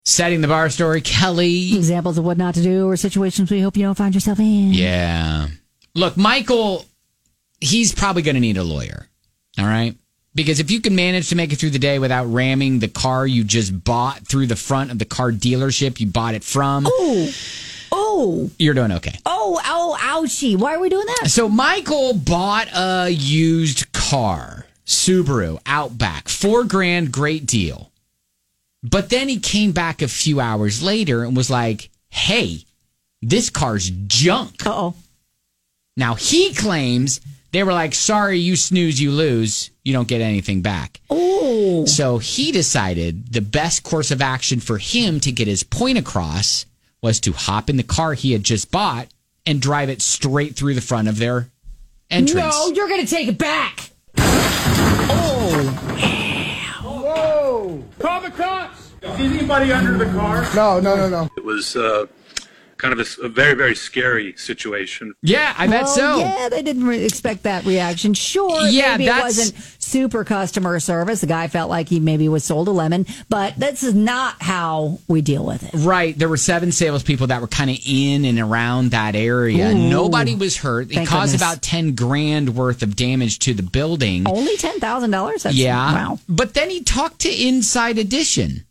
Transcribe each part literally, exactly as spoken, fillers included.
Setting the bar story, Kelly. Examples of what not to do or situations we hope you don't find yourself in. Yeah. Look, Michael, he's probably going to need a lawyer. All right? Because if you can manage to make it through the day without ramming the car you just bought through the front of the car dealership you bought it from. Oh. Oh. You're doing okay. Oh, oh, ouchie. Why are we doing that? So Michael bought a used car, Subaru Outback, four grand, great deal. But then he came back a few hours later and was like, hey, this car's junk. Uh-oh. Now he claims they were like, sorry, you snooze, you lose. You don't get anything back. Oh. So he decided the best course of action for him to get his point across was to hop in the car he had just bought and drive it straight through the front of their entrance. No, you're going to take it back. Oh. Whoa. Call the cops. Is anybody under the car? No, no, no, no. It was uh, kind of a, a very, very scary situation. Yeah, I bet well, so. Yeah, they didn't re- expect that reaction. Sure, yeah, maybe that's... it wasn't super customer service. The guy felt like he maybe was sold a lemon, but this is not how we deal with it. Right. There were seven salespeople that were kind of in and around that area. Ooh. Nobody was hurt. It Thank caused goodness. about ten grand worth of damage to the building. Only ten thousand dollars? Yeah. Wow. But then he talked to Inside Edition.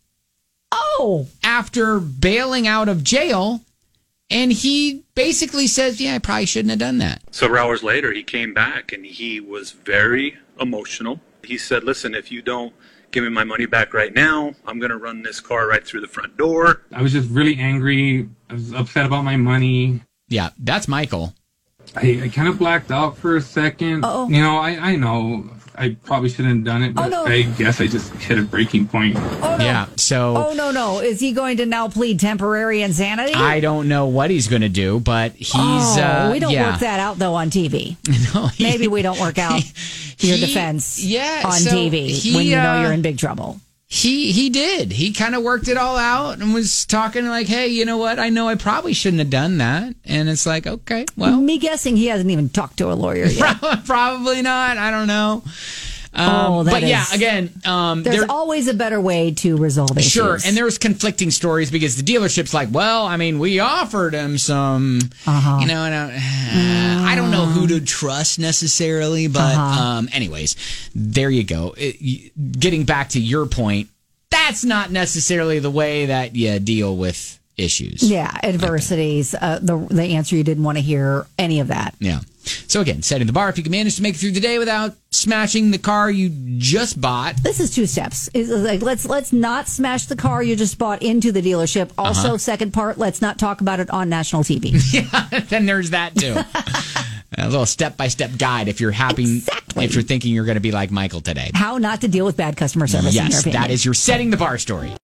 Oh. After bailing out of jail. And he basically says, yeah, I probably shouldn't have done that. Several hours later, he came back and he was very emotional. He said, listen, if you don't give me my money back right now, I'm going to run this car right through the front door. I was just really angry. I was upset about my money. Yeah, that's Michael. I, I kind of blacked out for a second. Uh-oh. You know, I, I know I probably shouldn't have done it, but oh, no. I guess I just hit a breaking point. Oh, no. Yeah, so... Oh, no, no. Is he going to now plead temporary insanity? I don't know what he's going to do, but he's... Oh, uh, we don't yeah. work that out, though, on T V. No, he, Maybe we don't work out he, your he, defense yeah, on so T V he, when you know uh, you're in big trouble. He he did. He kind of worked it all out and was talking like, hey, you know what? I know I probably shouldn't have done that. And it's like, okay, well. Me guessing he hasn't even talked to a lawyer yet. Probably not. I don't know. Um, oh, that but is, yeah, again, um, there's there, always a better way to resolve issues. sure. And there was conflicting stories because the dealership's like, well, I mean, we offered him some, uh-huh. you know, and, uh, uh, I don't know who to trust necessarily, but uh-huh. um, anyways, there you go. It, getting back to your point, that's not necessarily the way that you deal with issues. Yeah, adversities. Uh, the the answer you didn't want to hear, any of that. Yeah. So again, setting the bar. If you can manage to make it through the day without smashing the car you just bought. This is two steps. It's like let's let's not smash the car you just bought into the dealership. Also, Uh-huh. second part, let's not talk about it on national T V. Yeah, then there's that too. A little step-by-step guide if you're happy, Exactly. if you're thinking you're going to be like Michael today. How not to deal with bad customer service. in your Yes, opinion. that is your setting the bar story.